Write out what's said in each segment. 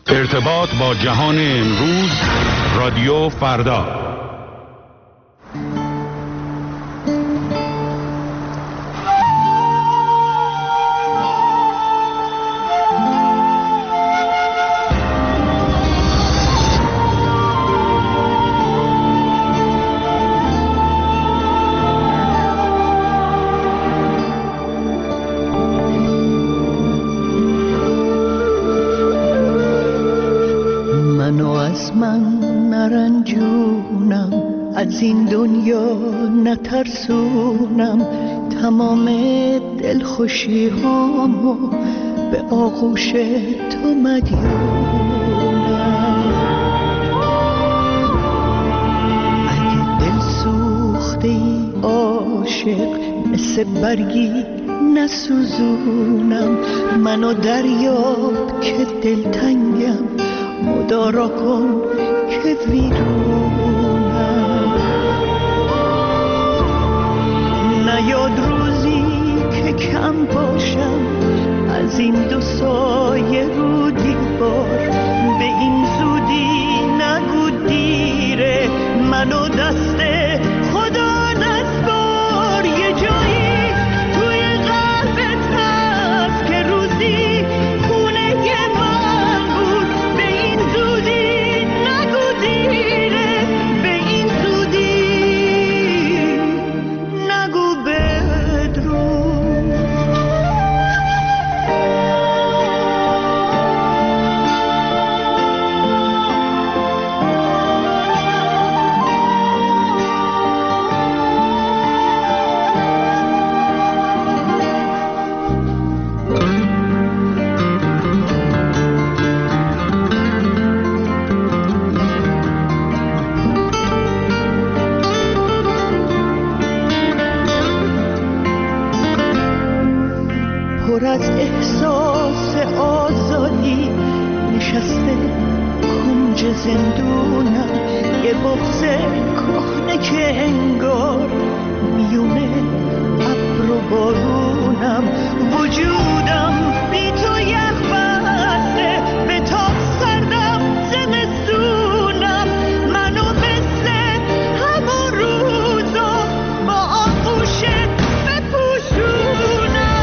ارتباط با جهان امروز، رادیو فردا. از این دنیا نترسونم، تمام دلخوشی هامو به آغوش تو مدیونم. اگه دل سوخته ای عاشق مثل برگی نسوزونم، منو دریاب که دلتنگم، مدارا کن که ویرونم. نیاد روزی که کم باشم از این دو سایه رو دیوار، به این زودی نگو دیره، منو دست خدا نسپار. یه جایی توی قلبت هست که روزی خونه من بود، به این زودی نگو دیره، به این زودی نگو بدرود. پر از احساس آزادی نشسته کنج زندونم، یه بغض کهنه که انگار میونه ابر و بارونم. وجودم بی تو یخ بسته، به تاب سردم زمستونم، منو مثل همون روزا با آغوشت بپوشونم.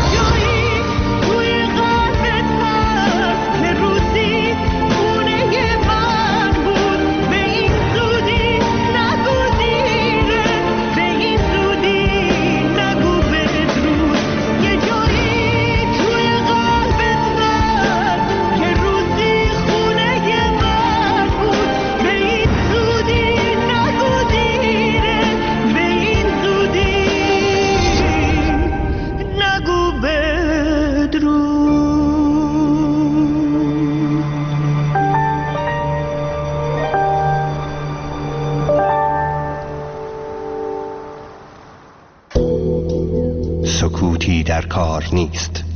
سکوتی در کار نیست.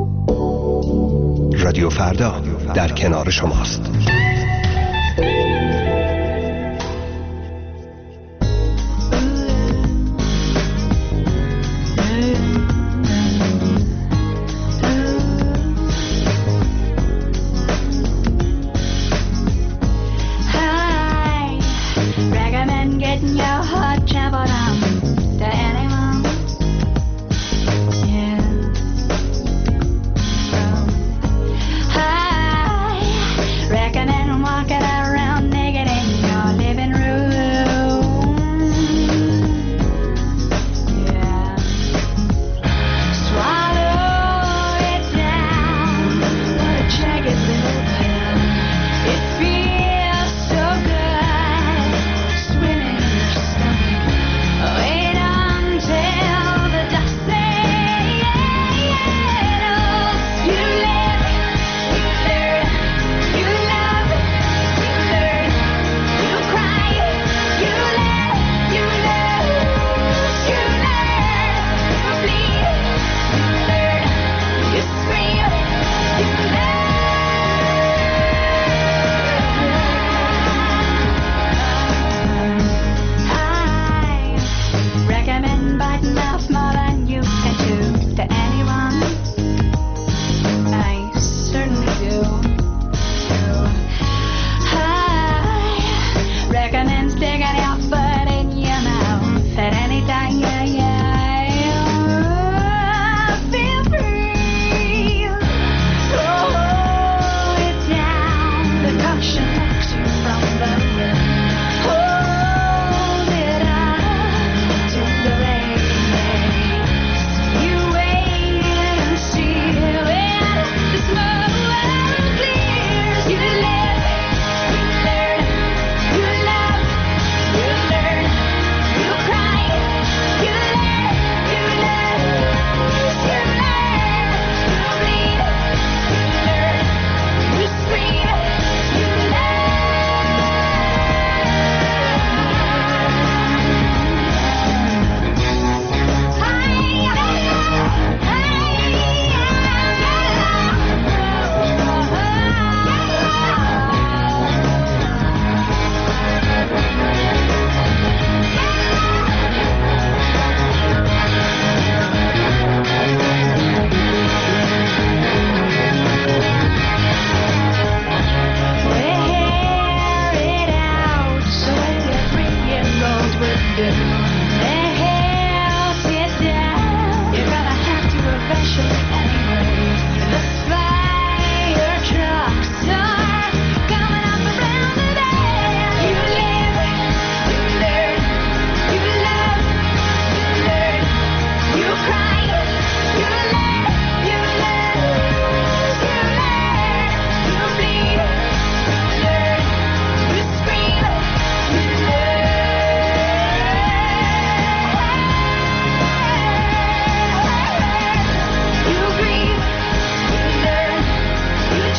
رادیو فردا در کنار شماست. Recommend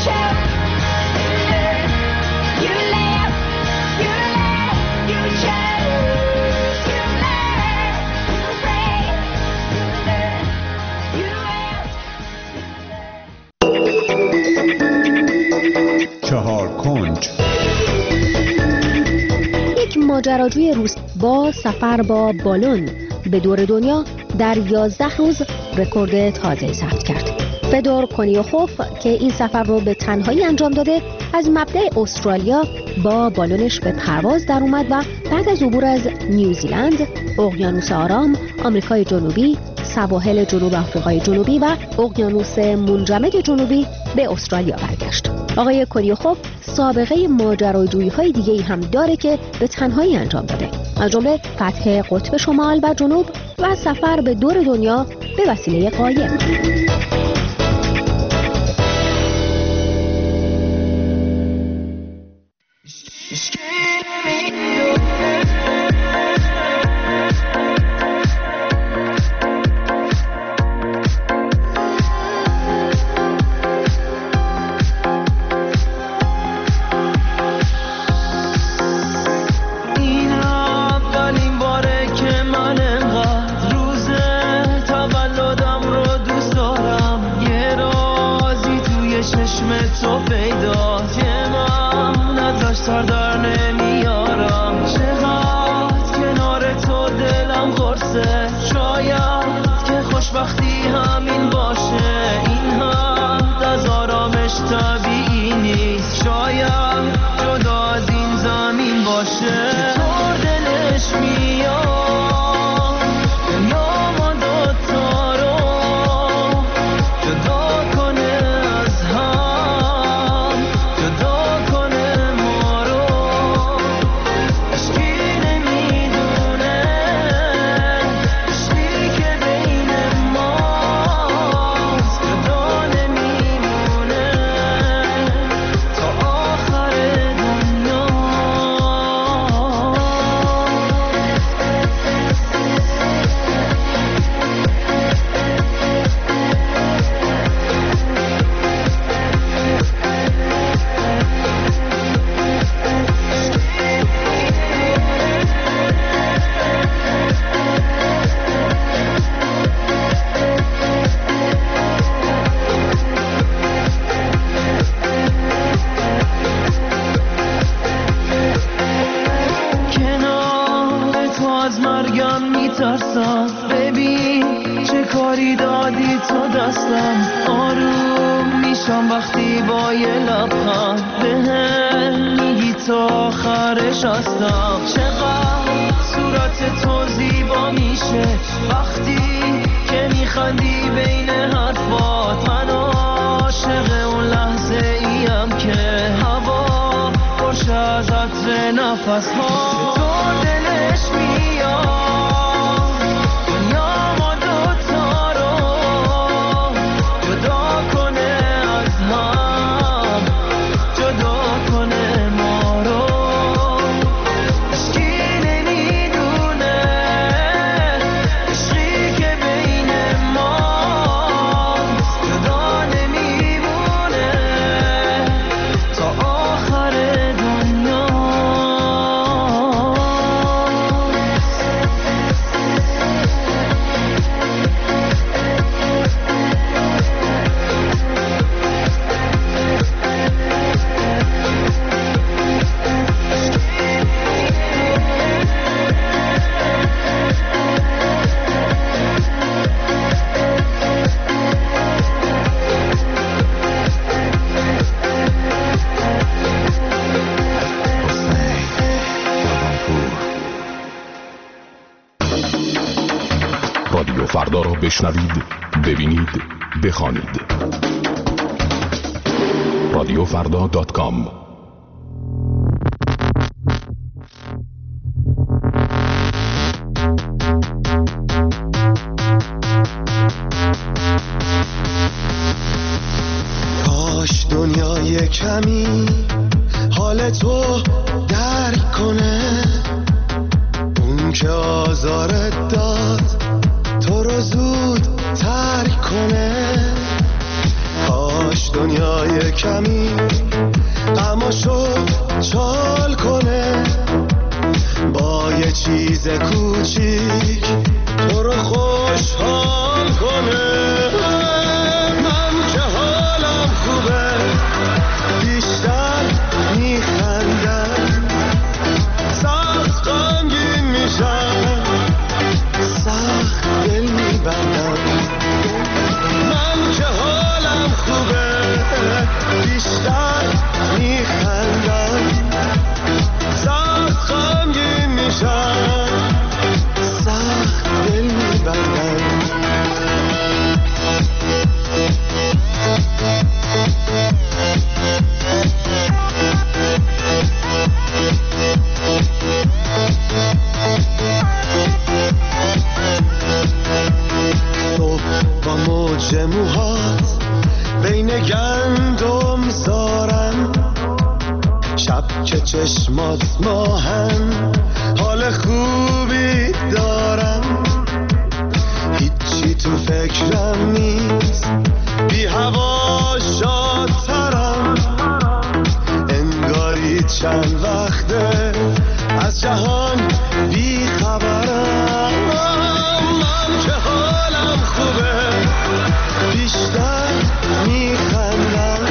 ماجراجوی روس با سفر با بالون به دور دنیا در 11 روز رکورد تازه ثبت کرد. فدور کنیوخوف که این سفر رو به تنهایی انجام داده، از مبدأ استرالیا با بالونش به پرواز در اومد و بعد از عبور از نیوزیلند، اقیانوس آرام، آمریکای جنوبی، سواحل جنوب آفریقای جنوبی و اقیانوس منجمد جنوبی به استرالیا برگشت. آقای کنیوخوف سابقه ماجراجویی‌های دیگه‌ای هم داره که به تنهایی انجام داده، از جمله فتح قطب شمال و جنوب و سفر به دور دنیا به وسیله قایق. رادیو فردا را بشنوید، ببینید، بخوانید. radiofrda.com. کاش دنیای کمی حال تو درک کنه، اون که آزارت داد تو رو زود ترک کنه. کاش دنیای کمی غماشو چال کنه، با یه چیز کوچیک تو رو خوشحال کنه. من که حالم خوبه بیشتر میخندم، سخت غمگین میشم، سخت دل میبندم. من که حالم خوبه بیشتر میخندم، سخت غمگین میشم، سخت دل میبندم. با موج موهات بین گندم زارم، شب که چشمات ماهن حال خوبی دارم. هیچی تو فکرم نیست، بی هوا شادترم، انگاری چند وقته از جهان بی خبرم. من که حالم خوبه بیشتر میخندم،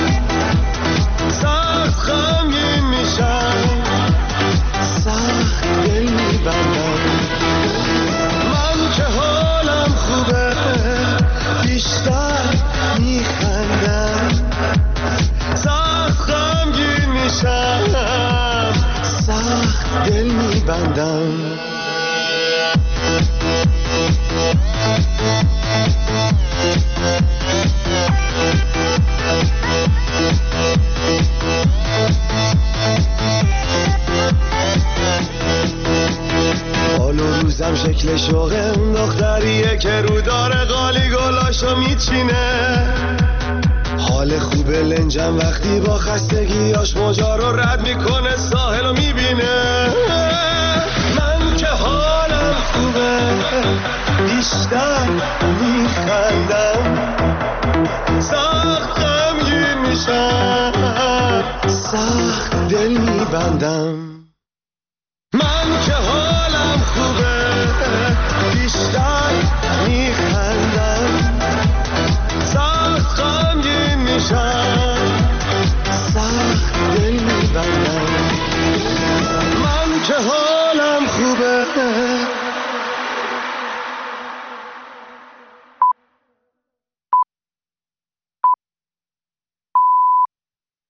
سخت غمگین میشم، سخت دل میبندم. من که حالم خوبه بیشتر میخندم، سخت غمگین میشم، سخت دل میبندم. حال و روزم شکل شوقه، دختریه که رو داره قالی گلاشو میچینه. حال خوبه لنجم وقتی با خستگیاش موجا رو رد میکنه، ساحل رو میبینه. من که حالم خوبه بیشتر میخندم، سخت غمگین میشم، سخت دل میبندم.